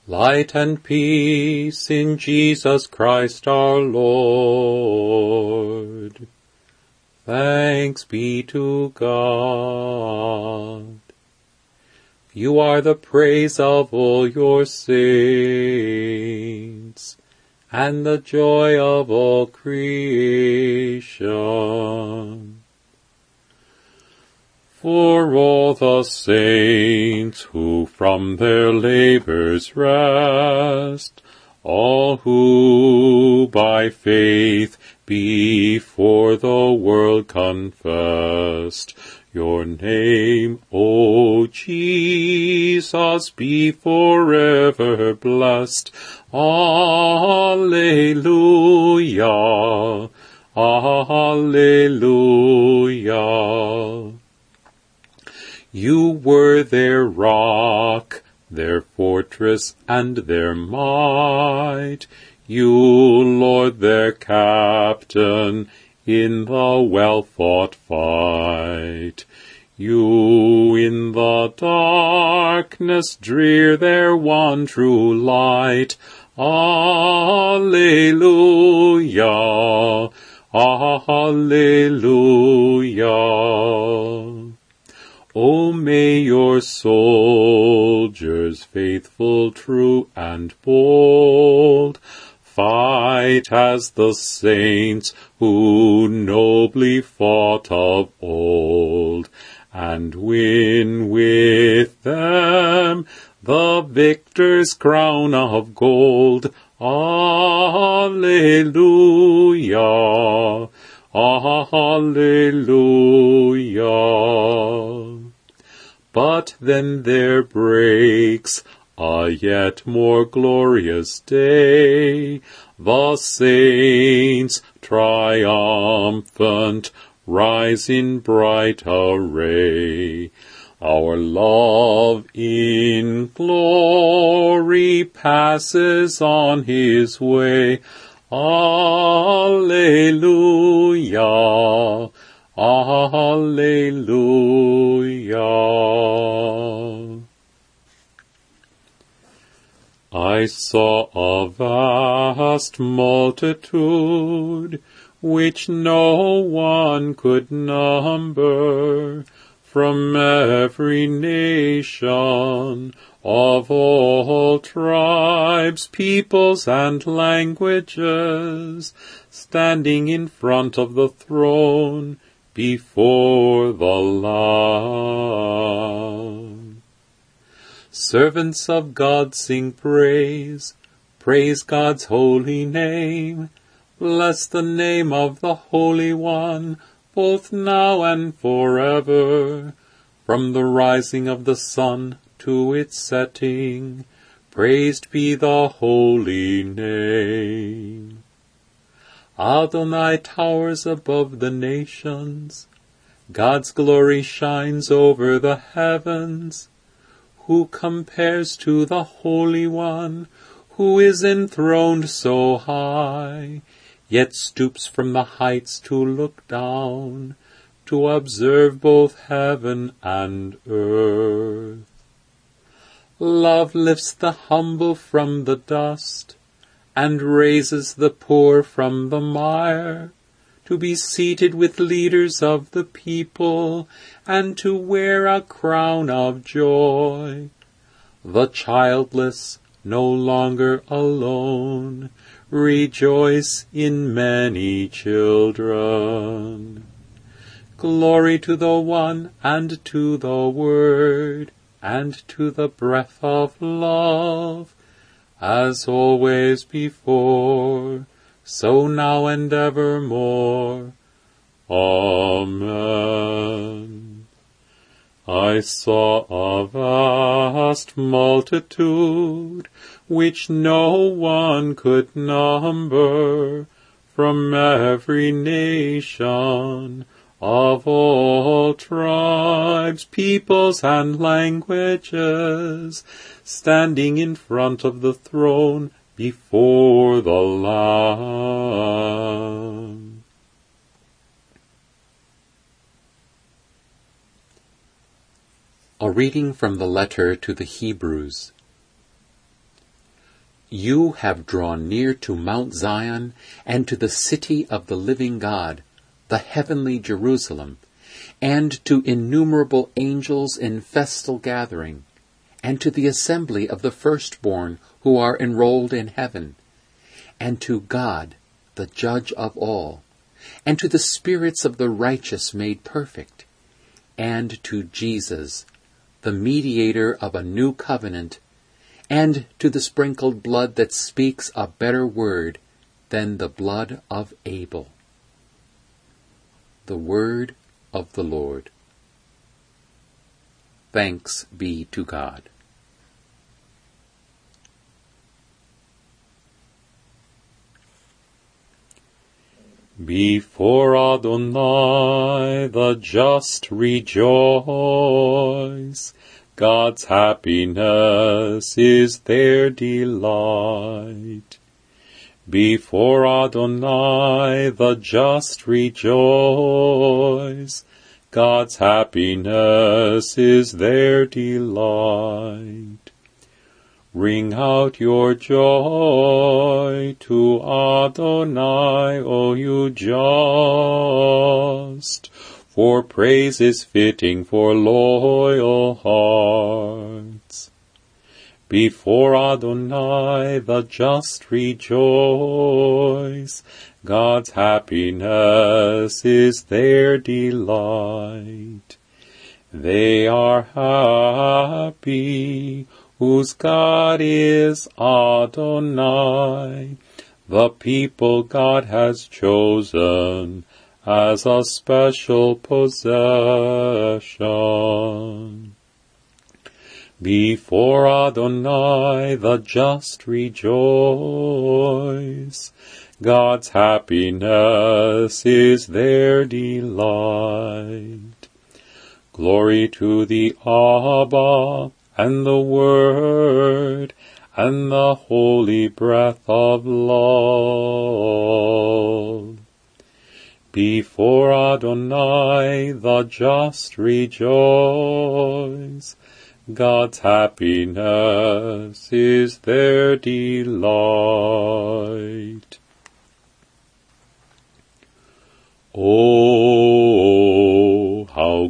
Light and peace in Jesus Christ our Lord. Thanks be to God. You are the praise of all your saints, and the joy of all creation. For all the saints who from their labors rest, all who by faith before the world confessed, your name, O Jesus, be forever blessed. Alleluia, alleluia. You were their rock, their fortress, and their might. You, Lord, their captain in the well-fought fight. You in the darkness drear their one true light. Alleluia, alleluia. O may your soldiers, faithful, true, and bold, fight as the saints who nobly fought of old, and win with them the victor's crown of gold. Alleluia, alleluia. But then there breaks a yet more glorious day. The saints triumphant rise in bright array. Our love in glory passes on his way. Alleluia, alleluia. I saw a vast multitude, which no one could number, from every nation, of all tribes, peoples, and languages, standing in front of the throne, before the Lamb. Servants of God, sing praise, praise God's holy name, bless the name of the Holy One, both now and forever. From the rising of the sun to its setting, praised be the holy name. Adonai towers above the nations, God's glory shines over the heavens. Who compares to the Holy One, who is enthroned so high, yet stoops from the heights to look down, to observe both heaven and earth. Love lifts the humble from the dust, and raises the poor from the mire, to be seated with leaders of the people, and to wear a crown of joy. The childless, no longer alone, rejoice in many children. Glory to the One, and to the Word, and to the breath of love, as always before, so now and evermore. Amen. I saw a vast multitude, which no one could number, from every nation, of all tribes, peoples, and languages, standing in front of the throne before the Lamb. A reading from the letter to the Hebrews. You have drawn near to Mount Zion and to the city of the living God, the heavenly Jerusalem, and to innumerable angels in festal gathering, and to the assembly of the firstborn who are enrolled in heaven, and to God, the judge of all, and to the spirits of the righteous made perfect, and to Jesus, the mediator of a new covenant, and to the sprinkled blood that speaks a better word than the blood of Abel. The word of the Lord. Thanks be to God. Before Adonai the just rejoice. God's happiness is their delight. Before Adonai the just rejoice. God's happiness is their delight. Ring out your joy to Adonai, O you just, for praise is fitting for loyal hearts. Before Adonai the just rejoice, God's happiness is their delight. They are happy whose God is Adonai, the people God has chosen as a special possession. Before Adonai the just rejoice. God's happiness is their delight. Glory to the Abba, and the Word, and the holy breath of love. Before Adonai the just rejoice. God's happiness is their delight. Oh, how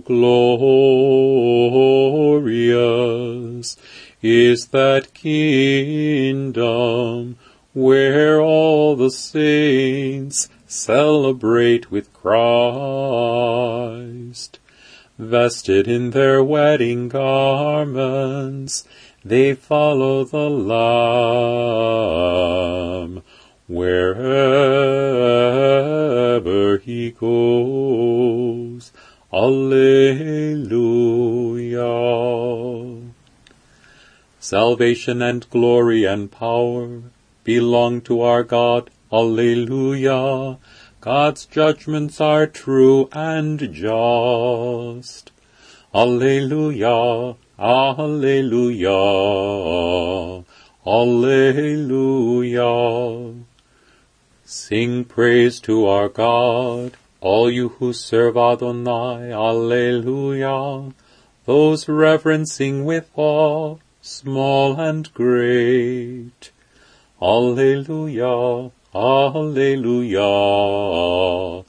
glorious is that kingdom where all the saints celebrate with Christ. Vested in their wedding garments, they follow the Lamb wherever he goes. Alleluia. Salvation and glory and power belong to our God. Alleluia. God's judgments are true and just. Alleluia. Alleluia. Alleluia. Sing praise to our God, all you who serve Adonai. Alleluia. Those reverencing with awe, small and great. Alleluia. Alleluia.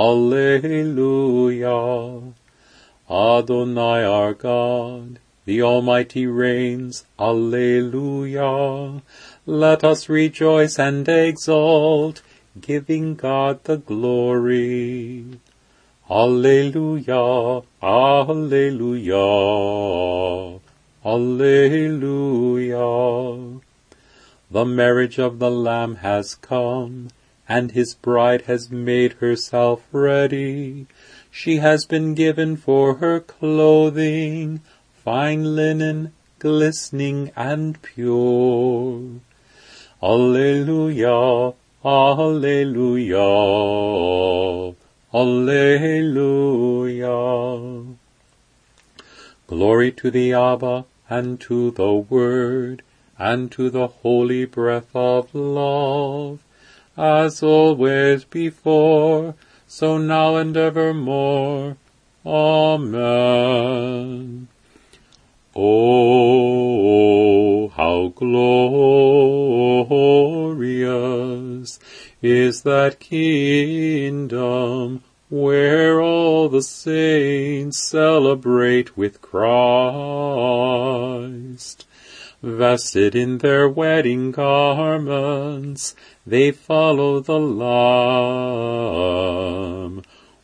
Alleluia. Adonai our God, the Almighty reigns. Alleluia. Let us rejoice and exult, giving God the glory. Alleluia. Alleluia. Alleluia. The marriage of the Lamb has come, and his bride has made herself ready. She has been given for her clothing fine linen, glistening and pure. Alleluia. Alleluia. Alleluia. Glory to the Abba, and to the Word, and to the holy breath of love, as always before, so now and evermore. Amen. Oh, how glorious is that kingdom where all the saints celebrate with Christ. Vested in their wedding garments, they follow the Lamb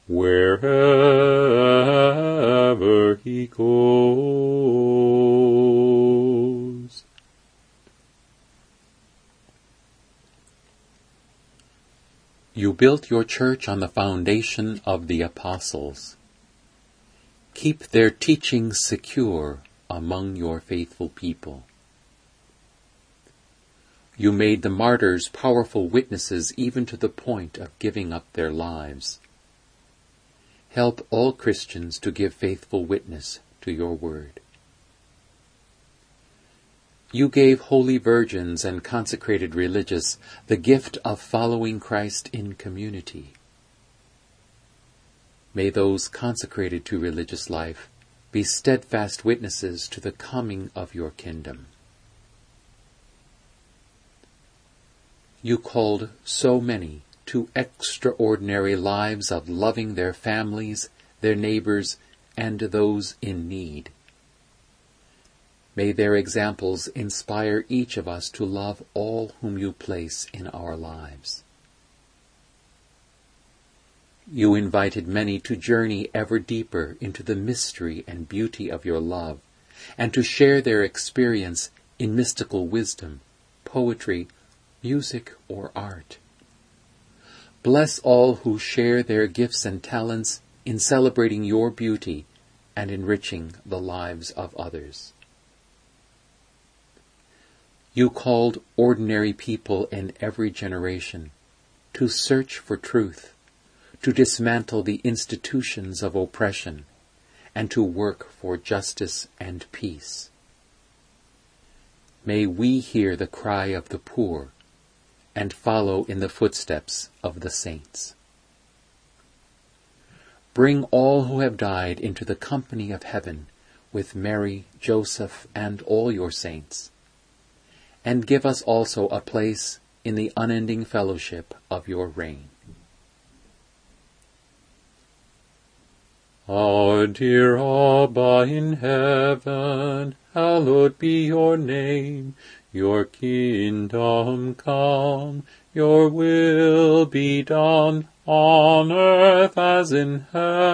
wherever he goes. You built your church on the foundation of the apostles. Keep their teachings secure among your faithful people. You made the martyrs powerful witnesses even to the point of giving up their lives. Help all Christians to give faithful witness to your word. You gave holy virgins and consecrated religious the gift of following Christ in community. May those consecrated to religious life be steadfast witnesses to the coming of your kingdom. You called so many to extraordinary lives of loving their families, their neighbors, and those in need. May their examples inspire each of us to love all whom you place in our lives. You invited many to journey ever deeper into the mystery and beauty of your love, and to share their experience in mystical wisdom, poetry, music, or art. Bless all who share their gifts and talents in celebrating your beauty and enriching the lives of others. You called ordinary people in every generation to search for truth, to dismantle the institutions of oppression, and to work for justice and peace. May we hear the cry of the poor and follow in the footsteps of the saints. Bring all who have died into the company of heaven with Mary, Joseph, and all your saints, and give us also a place in the unending fellowship of your reign. Our dear Abba in heaven, hallowed be your name. Your kingdom come, your will be done, on earth as in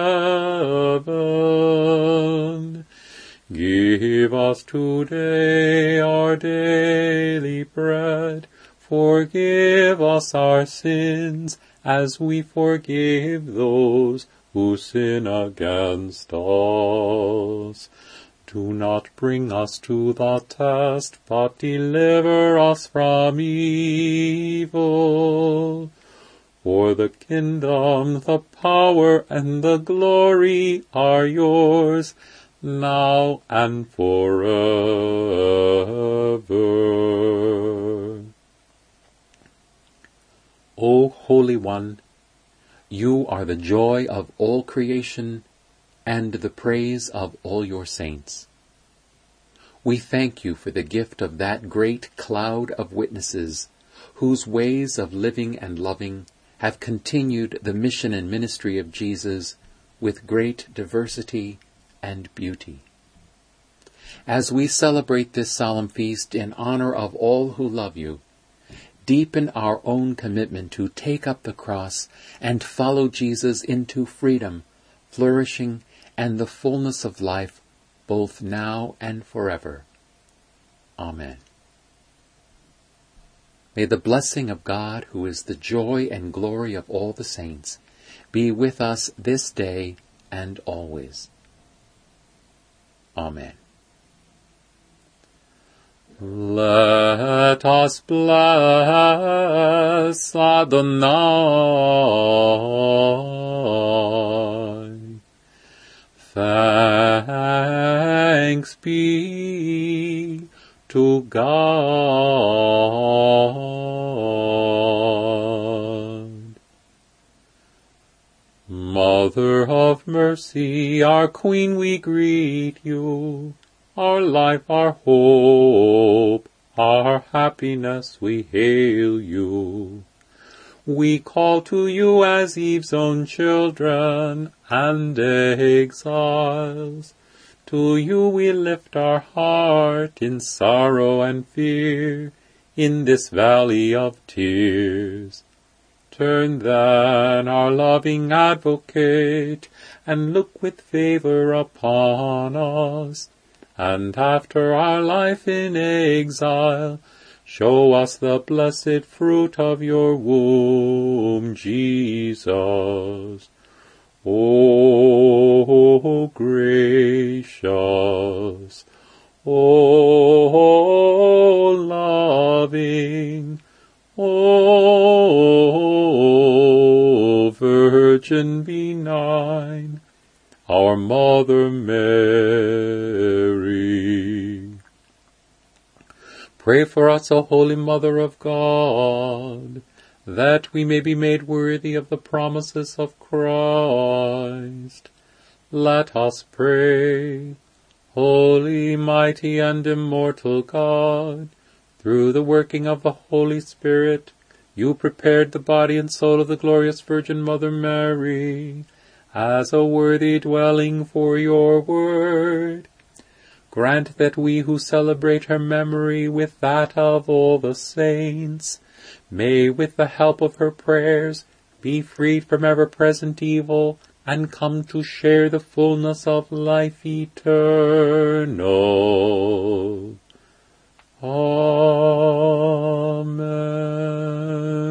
heaven. Give us today our daily bread. Forgive us our sins, as we forgive those who sin against us. Do not bring us to the test, but deliver us from evil. For the kingdom, the power, and the glory are yours, now and forever. O Holy One, you are the joy of all creation and the praise of all your saints. We thank you for the gift of that great cloud of witnesses, whose ways of living and loving have continued the mission and ministry of Jesus with great diversity and beauty. As we celebrate this solemn feast in honor of all who love you, deepen our own commitment to take up the cross and follow Jesus into freedom, flourishing, and the fullness of life, both now and forever. Amen. May the blessing of God, who is the joy and glory of all the saints, be with us this day and always. Amen. Let us bless Adonai. Thanks be to God. Mother of mercy, our Queen, we greet you. Our life, our hope, our happiness, we hail you. We call to you as Eve's own children and exiles. To you we lift our heart in sorrow and fear, in this valley of tears. Turn then, our loving Advocate, and look with favor upon us, and after our life in exile, show us the blessed fruit of your womb, Jesus. O gracious, O loving, O Virgin benign, our Mother Mary. Pray for us, O Holy Mother of God, that we may be made worthy of the promises of Christ. Let us pray. Holy, mighty, and immortal God, through the working of the Holy Spirit, you prepared the body and soul of the glorious Virgin Mother Mary as a worthy dwelling for your word. Grant that we who celebrate her memory with that of all the saints may, with the help of her prayers, be freed from ever-present evil and come to share the fullness of life eternal. Amen.